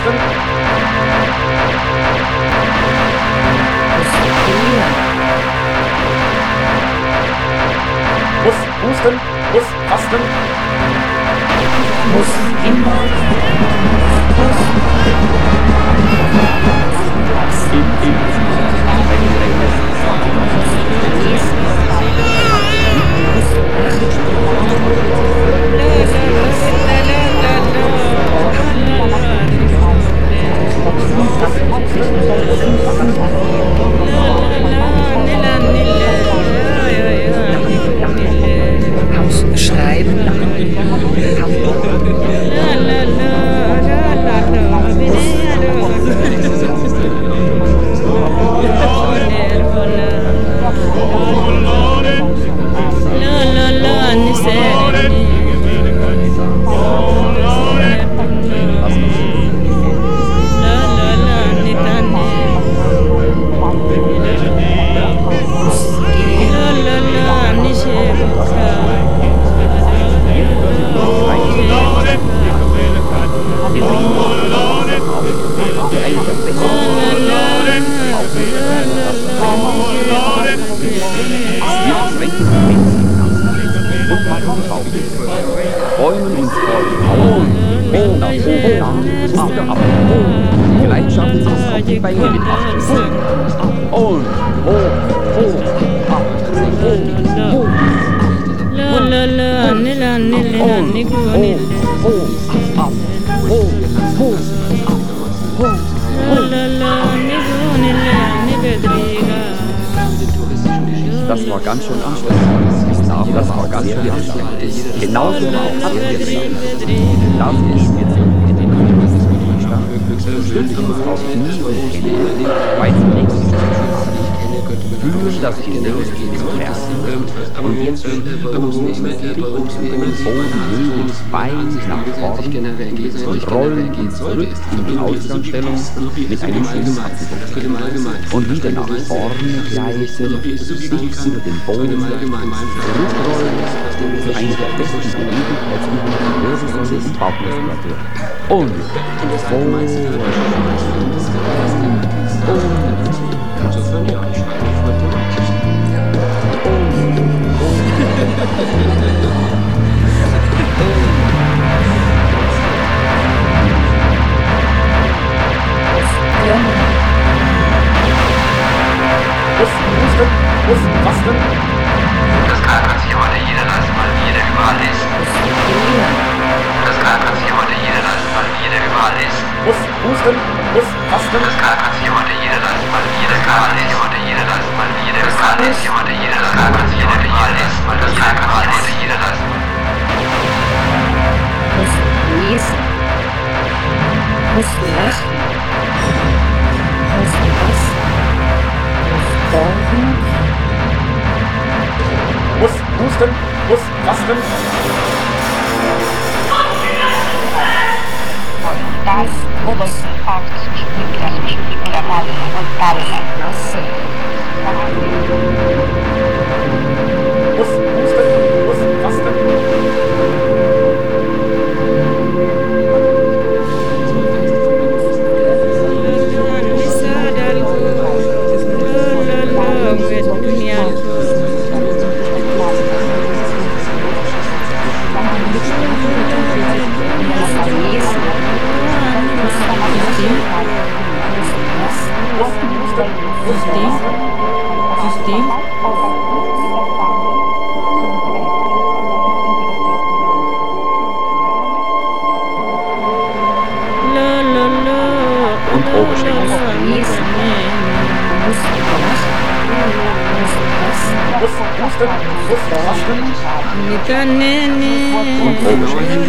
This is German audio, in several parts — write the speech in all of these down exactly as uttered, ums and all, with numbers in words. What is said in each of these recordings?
husten. Muss husten, muss fasten. Muss immer. Schreiben. Bäumen ins Feuer. Weg nach oben, ab, ab, Bereitschaft ist die Beine mit acht. Und hoch, hoch, ab, hoch, hoch. La la la, nila nila niku nila. Hoch, ab, hoch, hoch, hoch. La la la, niku nila nibedriga. Das war ganz schön anstrengend. Das war ganz schön anstrengend. Genauso auch hier gesagt. Das ist jetzt in den Stützen uns auf Knie und Hände, weil sie nichts fühlen, dass die Nerven zu Herzen und jetzt und den Boden möglichst bein nach vorn und rollen ihn zurück in die Ausgangsstellung mit einem schönen Attenpunkt. Und wieder nach vorne gleiten, sich über den Boden zurückrollen zu einer der besten Beweglichkeitsübungen der Wirbelsäule und Bauchmuskulatur. Und vor Husten, husten, husten, fasten. Das Grad kann sich heute jeder leisten, weil jeder überall ist. Das Grad kann sich heute jeder leisten, weil jeder überall ist. Husten, husten, husten, fasten. Das Grad kann sich heute jeder leisten, weil jeder überall ist. Heute jeder leisten, weil jeder überall ist. Heute jeder leisten, weil jeder überall ist. Weil das Grad kann sich heute jeder leisten. Husten lesen. Husten lachen. Husten was? Husten Husten, husten, husten, fasten. Das oberste Part zwischen klassischen Intervallen und Ballen. Husten, husten, husten, fasten. System, System. La la la. Und Oberschenkel. lesen. Husten lachen. Husten, husten, husten, fasten. Nikanene. Und Oberschenkel.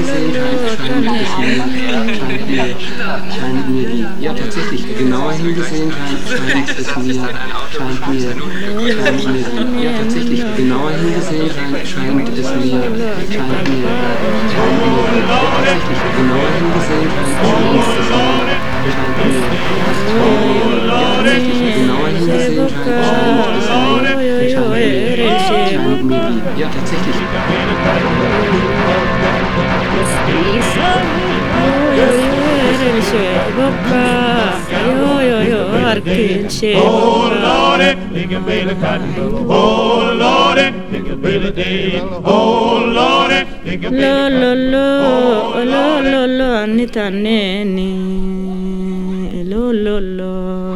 Scheint mir die, ja tatsächlich, genauer hingesehen scheint es mir, scheint mir, scheint mir, ja tatsächlich, genauer hingesehen scheint es mir, scheint mir, scheint mir, ja tatsächlich, genauer hingesehen scheint es mir, scheint mir, ja tatsächlich, genauer hingesehen scheint es mir, scheint mir, ja tatsächlich. Lesen. arkilshe boppa yo yo yo arkilshe Oh Lordy, they can feel the cotton. Oh Lordy, they can feel the day. Oh Lordy, they can feel lo the lo cotton. lo lo lo lo anita nene lo lo lo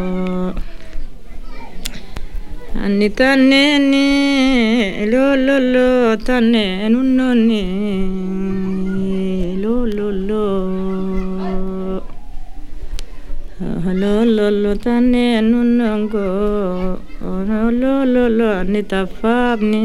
anita nene lo lo lo tane nunone lo lo lo lo lo lo tane nunongo lo lo lo lo anita fabne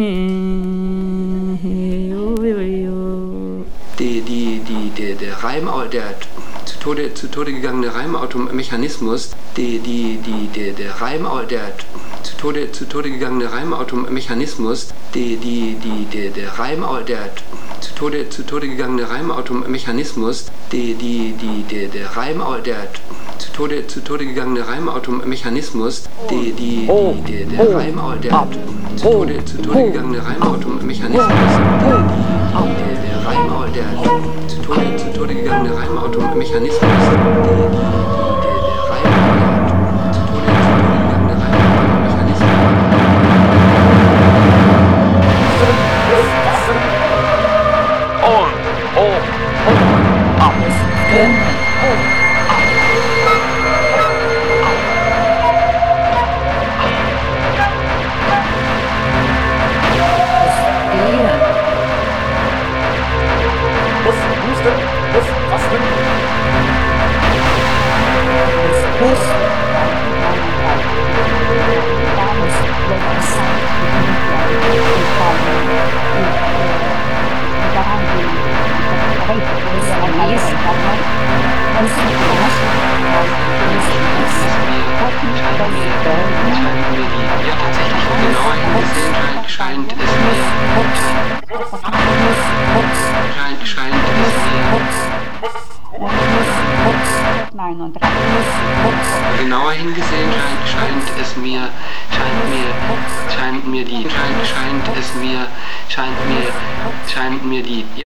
yo yo yo Die, die, die, der, der Reim, der zu Tode, zu Tode gegangene Reimautomechanismus, die, die, die, der, der Reim, der zu Tode, zu Tode gegangene Reimautomechanismus, die, die, die, der, der Reim, der zu Tode, zu Tode gegangene Reimautomechanismus, die, die, die, der, der Reim, der zu Tode, zu Tode gegangene Reimautomechanismus, die, die, die, der, der Reim, der zu Tode, zu Tode gegangene Reimautomechanismus, die, die, der, der Reim, der zu Tode, zu Tode gegangene Reimautomechanismus, die, die, die, der, der Reim, der zu Tode, zu Tode gegangene Reimautomechanismus. On, oh, oh, ab. Scheint es mir, scheint, scheint es mir, genauer hingesehen scheint, scheint es mir, scheint mir, scheint mir die, scheint, scheint es mir, scheint mir, scheint mir die